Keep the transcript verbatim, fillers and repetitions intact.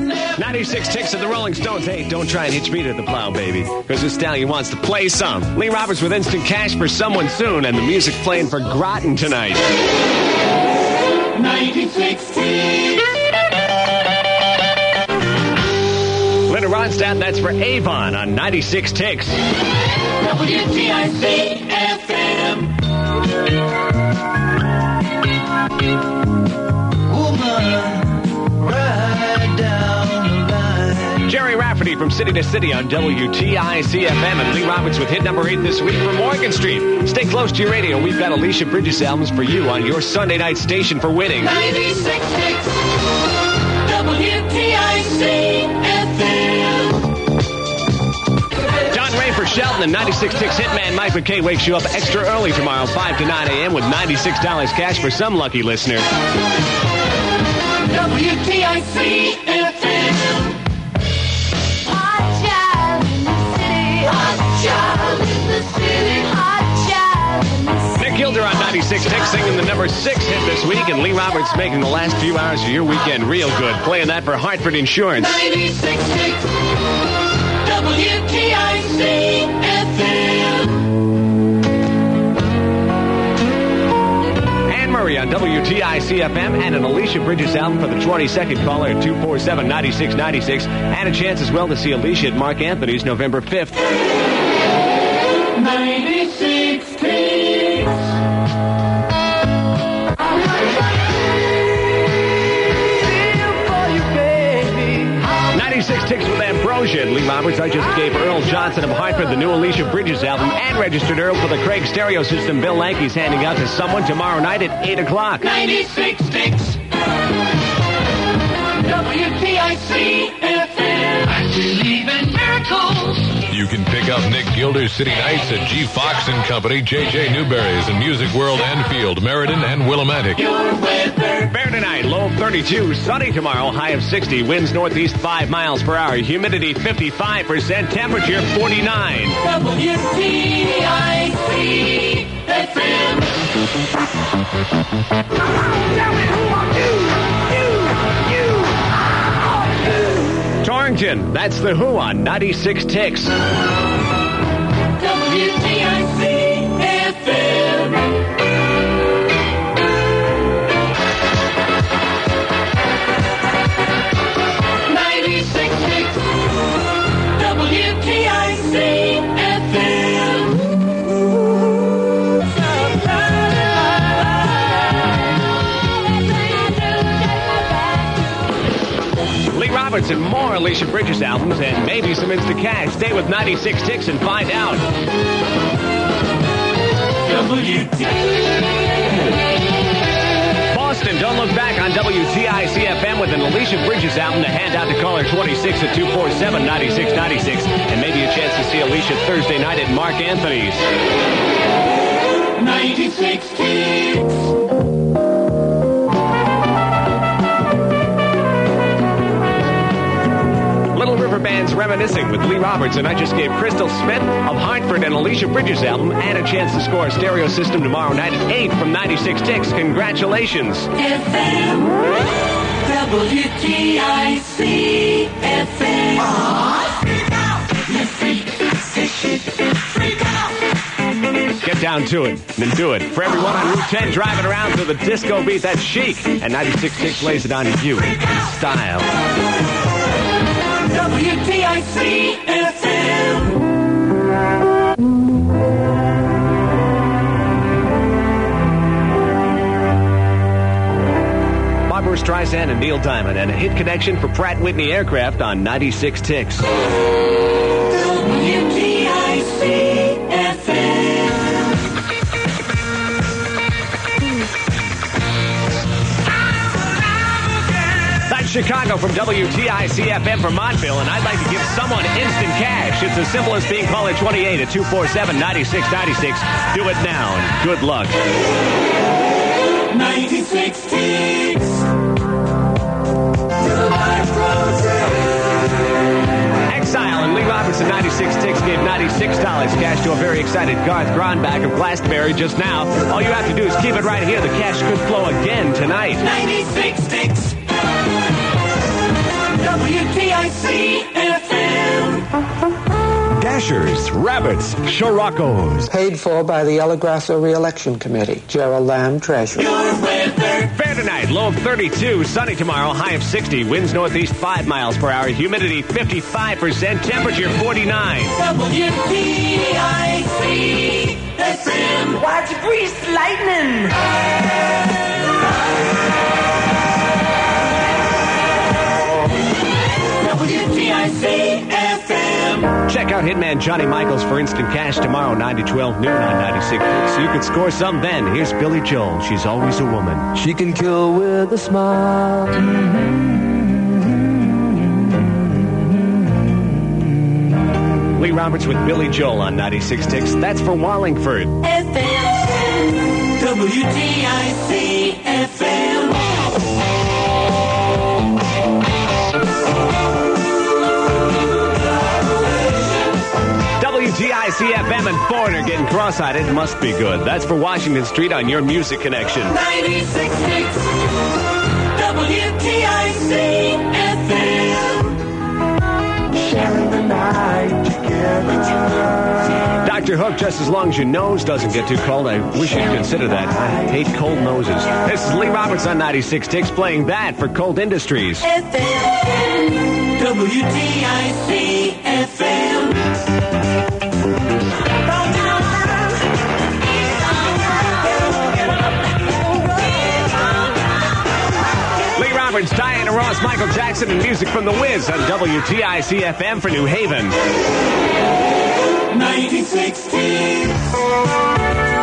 ninety-six Ticks of the Rolling Stones. Hey, don't try and hitch me to the plow, baby, because this stallion wants to play some. Lee Roberts with Instant Cash for Someone Soon, and the music playing for Groton tonight. ninety-six Ticks. Linda Ronstadt, that's for Avon on ninety-six Ticks. W T I C F M. Jerry Rafferty from City to City on W T I C F M, and Lee Roberts with hit number eight this week from Morgan Street. Stay close to your radio. We've got Alicia Bridges albums for you on your Sunday night station for winning. ninety-six Ticks. W T I C F M. John Ray for Shelton and ninety-six Ticks hitman Mike McKay wakes you up extra early tomorrow, five to nine a.m. with ninety-six dollars cash for some lucky listener. W T I C F M. Hot child in the city. Hot child in the city. Hot child in the city. Nick Gilder on ninety-six Ticks singing the number six hit this week, and Lee Roberts making the last few hours of your weekend real good, playing that for Hartford Insurance. ninety-six Ticks. W T I C F M. Anne Murray on W T I C F M, and an Alicia Bridges album for the twenty-second caller at two four seven, nine six nine six, and a chance as well to see Alicia at Mark Anthony's November fifth. ninety-six Ticks. ninety-six Ticks with Ambrosia and Lee Roberts. I just gave Earl Johnson of Hartford the new Alicia Bridges album and registered Earl for the Craig stereo system Bill Lanky's handing out to someone tomorrow night at eight o'clock. ninety-six Ticks. W T I C F M. I believe in miracles. You can pick up Nick Gilder's City Nights at G. Fox and Company, J J. Newberry's in Music World, Enfield, Meriden, and Willimantic. Your weather. Fair tonight, low of thirty-two, sunny tomorrow, high of sixty, winds northeast five miles per hour, humidity fifty-five percent, temperature forty-nine. W T I C F M. Torrington, that's the Who on ninety-six Ticks. W T I C F M. ninety-six Ticks. W T I C F M. Lee Roberts and more Alicia Bridges albums and maybe some instant cash. Stay with ninety-six Ticks and find out. W T Boston, don't look back on W T I C F M with an Alicia Bridges album to hand out to caller twenty-six at two four seven, nine six nine six, and maybe a chance to see Alicia Thursday night at Mark Anthony's. ninety-six Ticks. Little River Band's Reminiscing with Lee Roberts, and I just gave Crystal Smith of Hartford and Alicia Bridges album and a chance to score a stereo system tomorrow night at eight from ninety-six Ticks. Congratulations. F M. W T I C F M. Freak out. You freak. Freak out. Get down to it, then do it. For everyone on Route ten driving around to the disco beat, that's Chic. And ninety-six Ticks lays it on you in style. W T I C F M. Barbra Streisand and Neil Diamond, and a hit connection for Pratt Whitney Aircraft on ninety-six Ticks. W T I C F M. That's Chicago from W T I C F M for Montville, and I'd like to give someone instant cash. It's as simple as being caller twenty-eight at two four seven, nine six nine six. Do it now, and good luck. ninety-six Ticks. Exile and Lee Roberts at ninety-six Ticks gave ninety-six dollars cash to a very excited Garth Gronbach of Glastonbury just now. All you have to do is keep it right here. The cash could flow again tonight. ninety-six Ticks. W T I C F M. Dashers, rabbits, Scirocco's. Paid for by the Ella Grasso Re-Election Committee. Gerald Lamb, Treasurer. Your weather. Fair tonight, low of thirty-two, sunny tomorrow, high of sixty, winds northeast five miles per hour, humidity fifty-five percent, temperature forty-nine. W T I C F M. Watch grease lightning. W T I C F M. Check out Hitman Johnny Michaels for instant cash tomorrow, nine to twelve noon on ninety-six. So you could score some then. Here's Billy Joel. She's always a woman. She can kill with a smile. Lee Roberts with Billy Joel on ninety-six Ticks. That's for Wallingford. F M. W T I C F M. W T I C F M and Foreigner getting cross-eyed. It must be good. That's for Washington Street on your music connection. ninety-six point six W T I C F M. Sharing the night together. Doctor Hook, just as long as your nose doesn't get too cold, I wish you'd consider that. I hate cold noses. This is Lee Roberts on ninety-six Ticks playing that for Cold Industries. F M. W T I C F M. Lee Roberts, Diana Ross, Michael Jackson, and music from The Wiz on W T I C F M for New Haven. ninety-six Ticks.